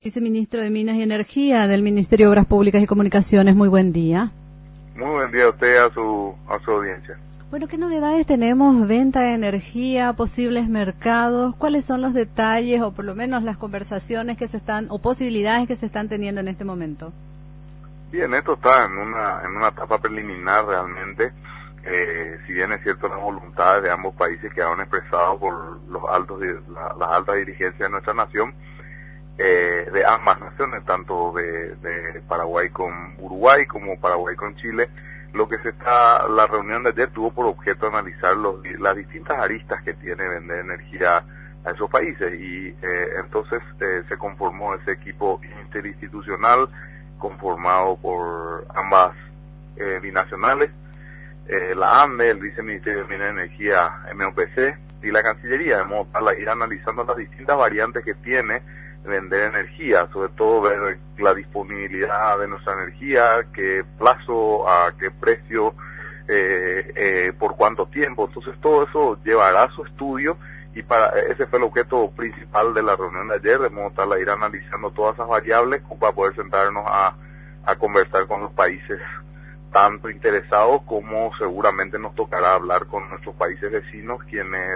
Viceministro de Minas y Energía del Ministerio de Obras Públicas y Comunicaciones, muy buen día. Muy buen día a usted y a su audiencia. Bueno, ¿qué novedades tenemos? Venta de energía, posibles mercados, ¿cuáles son los detalles o por lo menos las conversaciones que se están o posibilidades que se están teniendo en este momento? Bien, esto está en una etapa preliminar realmente. Si bien es cierto, las voluntades de ambos países quedaron expresadas por las altas dirigencias de nuestra nación, de ambas naciones, tanto de Paraguay con Uruguay como Paraguay con Chile. La reunión de ayer tuvo por objeto analizar las distintas aristas que tiene vender energía a esos países y entonces se conformó ese equipo interinstitucional conformado por ambas binacionales, la ANDE, el Viceministerio de Minas y Energía, MOPC, y la Cancillería, de modo para ir analizando las distintas variantes que tiene vender energía, sobre todo ver la disponibilidad de nuestra energía, qué plazo, a qué precio, por cuánto tiempo. Entonces todo eso llevará a su estudio y ese fue el objeto principal de la reunión de ayer, de modo tal a ir analizando todas esas variables para poder sentarnos a conversar con los países tanto interesados como seguramente nos tocará hablar con nuestros países vecinos, quienes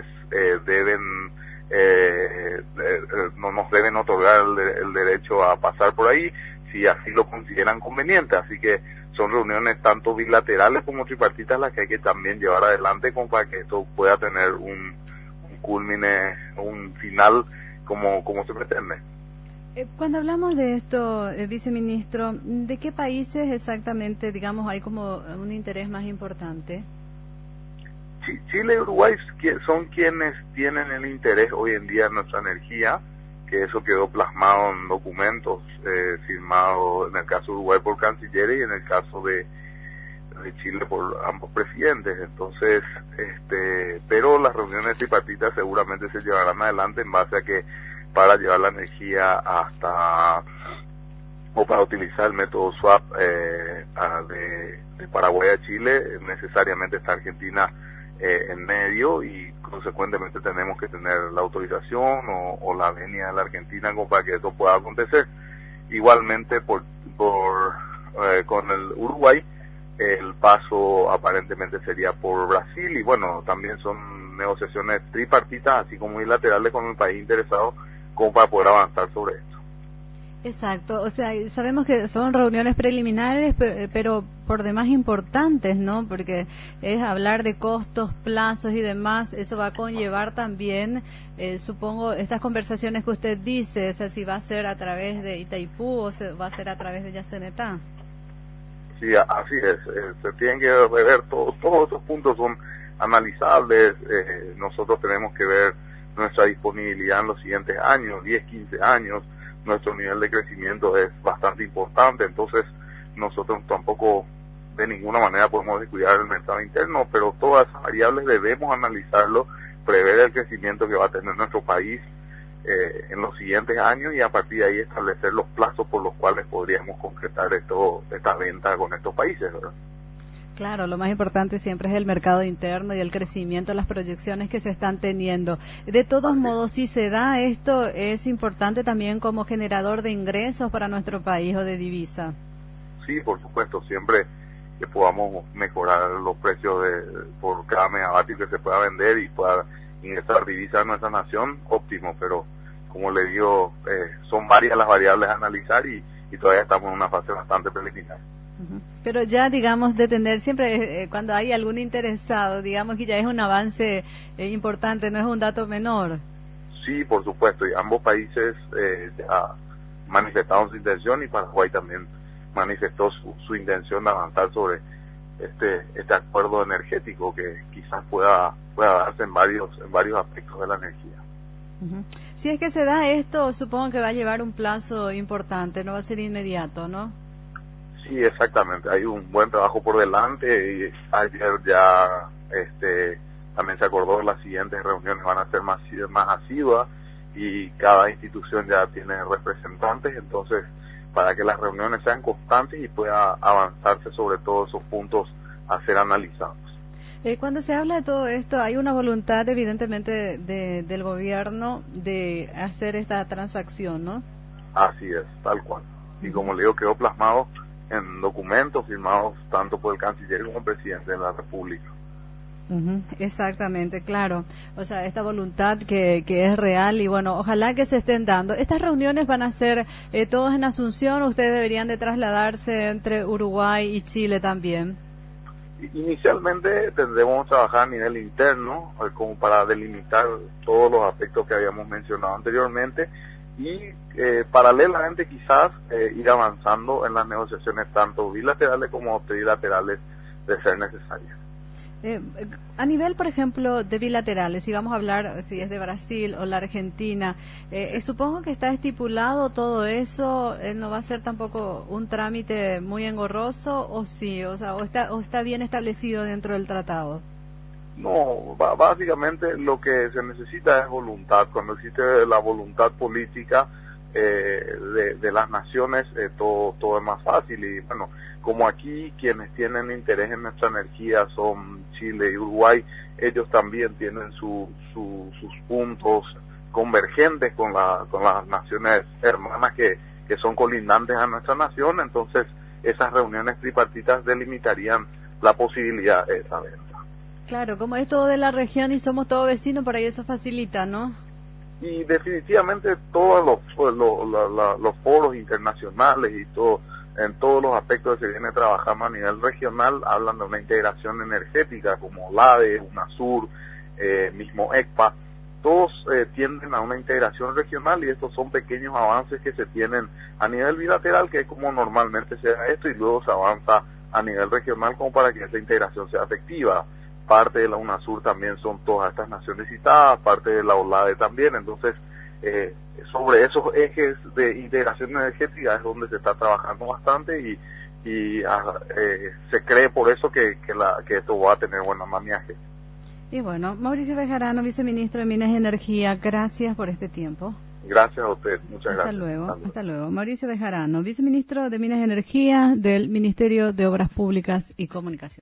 no nos deben otorgar el derecho a pasar por ahí si así lo consideran conveniente. Así que son reuniones tanto bilaterales como tripartitas las que hay que también llevar adelante como para que esto pueda tener un culmine, un final como se pretende. Cuando hablamos de esto, viceministro, ¿de qué países exactamente, digamos, hay como un interés más importante? Chile y Uruguay son quienes tienen el interés hoy en día en nuestra energía, que eso quedó plasmado en documentos firmados en el caso de Uruguay por cancilleres y en el caso de Chile por ambos presidentes. Entonces, pero las reuniones tripartitas seguramente se llevarán adelante en base a que para llevar la energía para utilizar el método swap de Paraguay a Chile, necesariamente está Argentina en medio y consecuentemente tenemos que tener la autorización o la venia de la Argentina como para que esto pueda acontecer. Igualmente con el Uruguay el paso aparentemente sería por Brasil y bueno, también son negociaciones tripartitas así como bilaterales con el país interesado como para poder avanzar sobre esto. Exacto, o sea, sabemos que son reuniones preliminares, pero por demás importantes, ¿no? Porque es hablar de costos, plazos y demás, eso va a conllevar también, supongo, estas conversaciones que usted dice, o sea, si va a ser a través de Itaipú o va a ser a través de Yacenetá. Sí, así es, se tienen que rever todos esos puntos son analizables, nosotros tenemos que ver nuestra disponibilidad en los siguientes años, 10, 15 años, nuestro nivel de crecimiento es bastante importante, entonces nosotros tampoco de ninguna manera podemos descuidar el mercado interno, pero todas esas variables debemos analizarlo, prever el crecimiento que va a tener nuestro país en los siguientes años y a partir de ahí establecer los plazos por los cuales podríamos concretar esta venta con estos países, ¿verdad? Claro, lo más importante siempre es el mercado interno y el crecimiento, las proyecciones que se están teniendo. De todos modos, si se da esto, es importante también como generador de ingresos para nuestro país o de divisa. Sí, por supuesto, siempre que podamos mejorar los precios por cada megavatio que se pueda vender y pueda ingresar divisa a nuestra nación, óptimo, pero como le digo, son varias las variables a analizar y todavía estamos en una fase bastante preliminar. Pero ya, digamos, de tener siempre, cuando hay algún interesado, digamos que ya es un avance importante, no es un dato menor. Sí, por supuesto, y ambos países ya manifestaron su intención y Paraguay también manifestó su intención de avanzar sobre este acuerdo energético que quizás pueda darse en varios aspectos de la energía. Si es que se da esto, supongo que va a llevar un plazo importante, no va a ser inmediato, ¿no? Sí, exactamente. Hay un buen trabajo por delante y ayer ya también se acordó que las siguientes reuniones van a ser más asiduas y cada institución ya tiene representantes, entonces para que las reuniones sean constantes y pueda avanzarse sobre todos esos puntos a ser analizados. Cuando se habla de todo esto, hay una voluntad evidentemente del gobierno de hacer esta transacción, ¿no? Así es, tal cual. Y como le digo, quedó plasmado en documentos firmados tanto por el canciller como el presidente de la República. Exactamente, claro. O sea, esta voluntad que es real y bueno, ojalá que se estén dando. ¿Estas reuniones van a ser todas en Asunción o ustedes deberían de trasladarse entre Uruguay y Chile también? Inicialmente tendremos que trabajar a nivel interno como para delimitar todos los aspectos que habíamos mencionado anteriormente y paralelamente quizás ir avanzando en las negociaciones tanto bilaterales como trilaterales de ser necesarias. A nivel, por ejemplo, de bilaterales, si vamos a hablar, si es de Brasil o la Argentina, supongo que está estipulado todo eso, no va a ser tampoco un trámite muy engorroso, o sí, o sea, o está bien establecido dentro del tratado. No, básicamente lo que se necesita es voluntad. Cuando existe la voluntad política de las naciones, todo es más fácil. Y bueno, como aquí quienes tienen interés en nuestra energía son Chile y Uruguay, ellos también tienen sus puntos convergentes con las naciones hermanas que son colindantes a nuestra nación. Entonces esas reuniones tripartitas delimitarían la posibilidad de esa venta. Claro, como es todo de la región y somos todos vecinos, por ahí eso facilita, ¿no? Y definitivamente todos los foros internacionales y todo, en todos los aspectos que se viene trabajando a nivel regional, hablan de una integración energética como LADE, UNASUR, mismo ECPA, todos tienden a una integración regional y estos son pequeños avances que se tienen a nivel bilateral, que es como normalmente se da esto, y luego se avanza a nivel regional como para que esa integración sea efectiva. Parte de la UNASUR también son todas estas naciones citadas, parte de la OLADE también. Entonces sobre esos ejes de integración energética es donde se está trabajando bastante y se cree por eso que esto va a tener buen andamiaje. Y bueno, Mauricio Bejarano, viceministro de Minas y Energía, gracias por este tiempo. Gracias a usted, muchas gracias. Hasta luego. Mauricio Bejarano, viceministro de Minas y Energía del Ministerio de Obras Públicas y Comunicaciones.